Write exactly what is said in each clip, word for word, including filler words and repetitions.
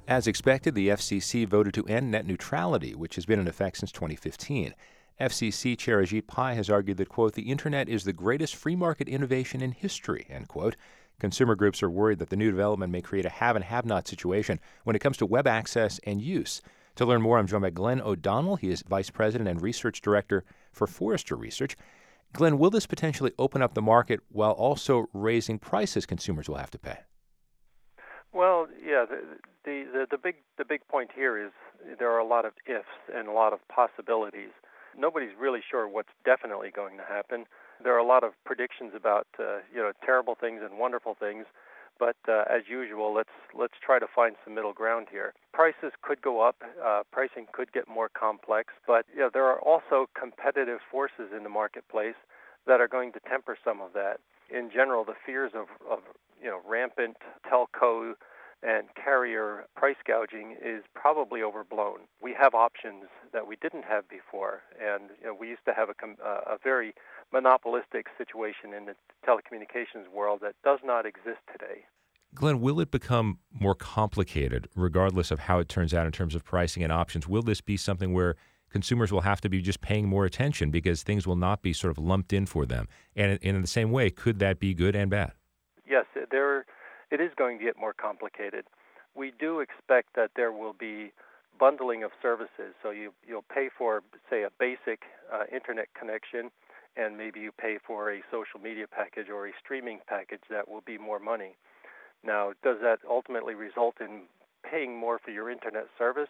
As expected, the F C C voted to end net neutrality, which has been in effect since twenty fifteen. F C C Chair Ajit Pai has argued that, quote, the Internet is the greatest free market innovation in history, end quote. Consumer groups are worried that the new development may create a have and have-not situation when it comes to web access and use. To learn more, I'm joined by Glenn O'Donnell. He is Vice President and Research Director for Forrester Research. Glenn, will this potentially open up the market while also raising prices consumers will have to pay? Well, yeah, the, the, the, the big the big point here is there are a lot of ifs and a lot of possibilities. Nobody's really sure what's definitely going to happen. There are a lot of predictions about uh, you know terrible things and wonderful things, but uh, as usual, let's let's try to find some middle ground here. Prices could go up, uh, pricing could get more complex, but you know, there are also competitive forces in the marketplace that are going to temper some of that. In general, the fears of, of you know rampant telco and carrier price gouging is probably overblown. We have options that we didn't have before, and you know, we used to have a, a very monopolistic situation in the telecommunications world that does not exist today. Glenn, will it become more complicated regardless of how it turns out in terms of pricing and options? Will this be something where consumers will have to be just paying more attention because things will not be sort of lumped in for them? And in the same way, could that be good and bad? Yes, there, it is going to get more complicated. We do expect that there will be bundling of services. So you, you'll pay for, say, a basic uh, internet connection, and maybe you pay for a social media package or a streaming package that will be more money. Now, does that ultimately result in paying more for your internet service?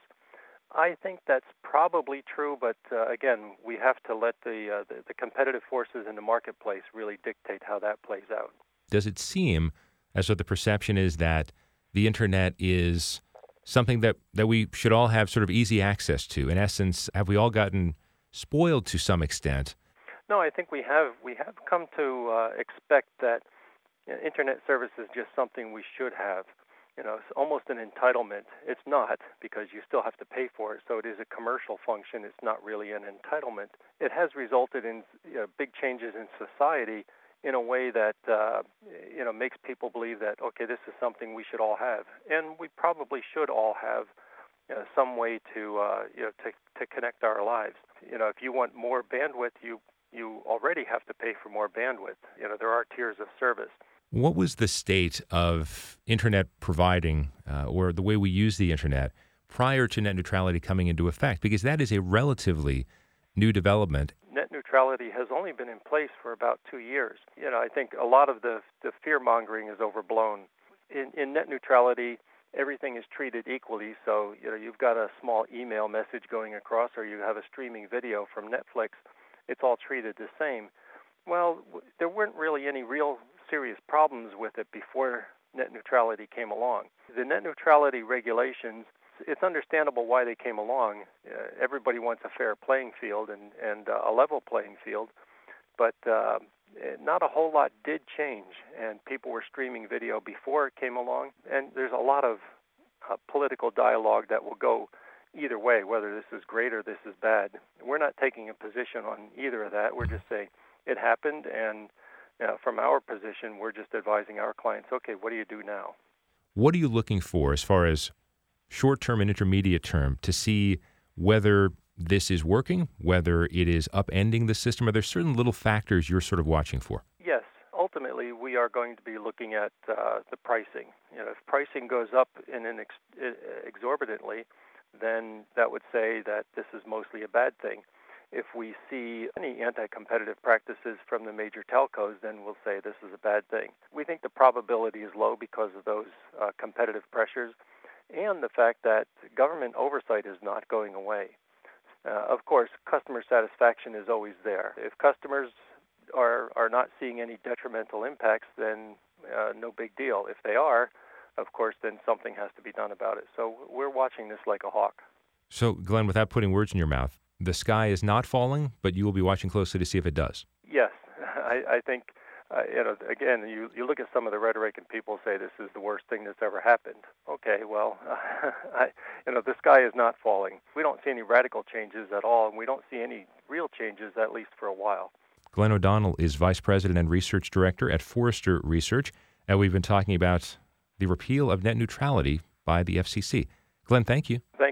I think that's probably true, but uh, again, we have to let the, uh, the the competitive forces in the marketplace really dictate how that plays out. Does it seem as though the perception is that the internet is something that, that we should all have sort of easy access to? In essence, have we all gotten spoiled to some extent? No, I think we have we have come to uh, expect that you know, internet service is just something we should have. You know, it's almost an entitlement. It's not, because you still have to pay for it, so it is a commercial function. It's not really an entitlement. It has resulted in you know, big changes in society in a way that uh, you know makes people believe that, okay, this is something we should all have, and we probably should all have you know, some way to uh, you know to to connect our lives. You know, if you want more bandwidth, you you already have to pay for more bandwidth. You know, there are tiers of service. What was the state of internet providing uh, or the way we use the internet prior to net neutrality coming into effect? Because that is a relatively new development. Net neutrality has only been in place for about two years. You know, I think a lot of the, the fear-mongering is overblown. In, in net neutrality, everything is treated equally. So, you know, you've got a small email message going across, or you have a streaming video from Netflix. It's all treated the same. Well, w- there weren't really any real serious problems with it before net neutrality came along. The net neutrality regulations, it's understandable why they came along. Uh, everybody wants a fair playing field and, and uh, a level playing field, but uh, not a whole lot did change, and people were streaming video before it came along, and there's a lot of uh, political dialogue that will go either way, whether this is great or this is bad. We're not taking a position on either of that. We're just saying it happened, and you know, from our position, we're just advising our clients, okay, what do you do now? What are you looking for as far as short-term and intermediate term to see whether this is working, whether it is upending the system? Are there certain little factors you're sort of watching for? Yes. Ultimately, we are going to be looking at uh, the pricing. You know, if pricing goes up in an ex- exorbitantly, then that would say that this is mostly a bad thing. If we see any anti-competitive practices from the major telcos, then we'll say this is a bad thing. We think the probability is low because of those uh, competitive pressures and the fact that government oversight is not going away. Uh, of course, customer satisfaction is always there. If customers are, are not seeing any detrimental impacts, then uh, no big deal. If they are, of course, then something has to be done about it. So we're watching this like a hawk. So, Glenn, without putting words in your mouth, the sky is not falling, but you will be watching closely to see if it does. Yes. I, I think, uh, you know, again, you, you look at some of the rhetoric and people say this is the worst thing that's ever happened. Okay, well, I, you know, the sky is not falling. We don't see any radical changes at all, and we don't see any real changes, at least for a while. Glenn O'Donnell is Vice President and Research Director at Forrester Research, and we've been talking about the repeal of net neutrality by the F C C. Glenn, thank you. Thank